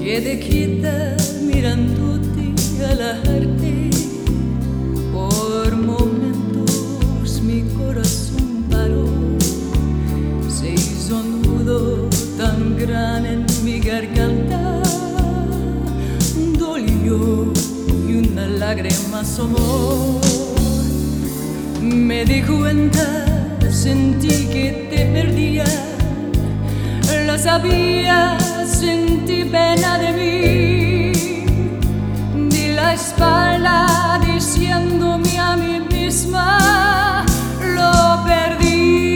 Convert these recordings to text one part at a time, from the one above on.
quedé quieta mirándote alejarte. Por momentos mi corazón paró, se hizo un nudo tan grande en mi garganta, dolió y una lágrima asomó. Me di cuenta, sentí que te perdía, lo sabía, sentí pena de mí. Di la espalda diciéndome a mí misma, lo perdí.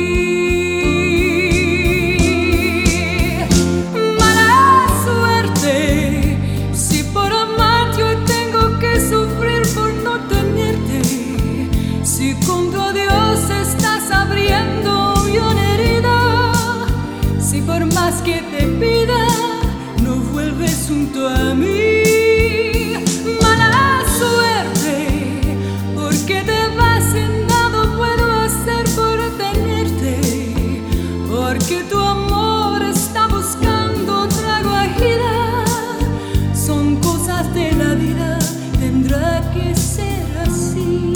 Mala suerte, si por amarte hoy tengo que sufrir por no tenerte, si con tu adiós estás abriendo una herida, si por más que te pida no vuelves junto a mí. Mala suerte, porque te vas y nada puedo hacer por tenerte, porque tu amor está buscando otra guajira. Son cosas de la vida, tendrá que ser así.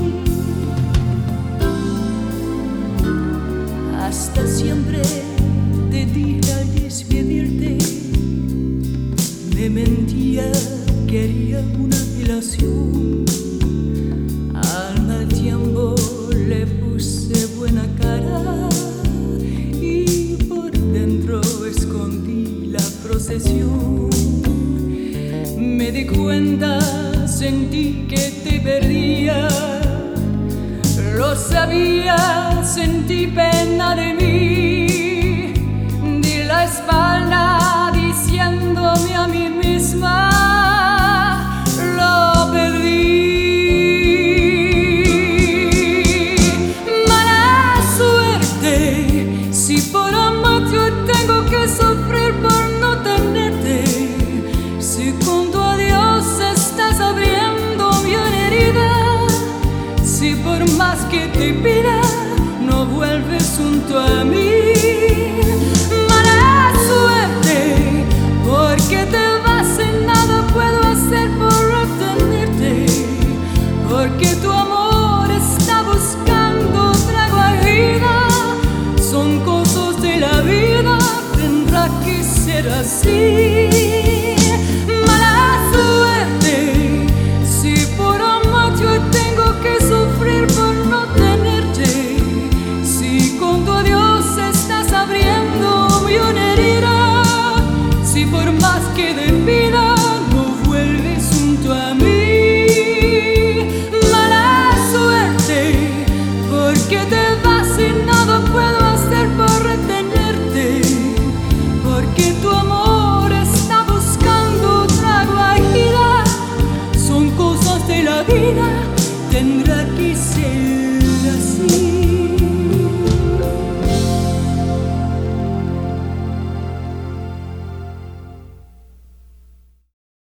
Hasta siempre te dije al despedirte, me mentía, quería una relación. Al mal tiempo le puse buena cara y por dentro escondí la procesión. Me di cuenta, sentí que te perdía, lo sabía, sentí pena de mí. Di la espalda diciéndome a mí misma, lo perdí. Mala suerte, si por amarte hoy tengo que sufrir por no tenerte, si con tu adiós estás abriendo una herida, si por más que te pida no vuelves junto a mí. Mala suerte, porque te vas y nada puedo hacer por retenerte, porque tu amor está buscando otra guarida. Son cosas de la vida, tendrá que ser así. Mala suerte, si por amarte hoy tengo que sufrir por no tenerte, si con tu adiós estás abriendo una herida, si por más que te pida no vuelves junto a mí. Mala suerte, porque te vas y nada puedo hacer por retenerte, porque tu amor está buscando otra guajira. Son cosas de la vida, tendrá que ser así.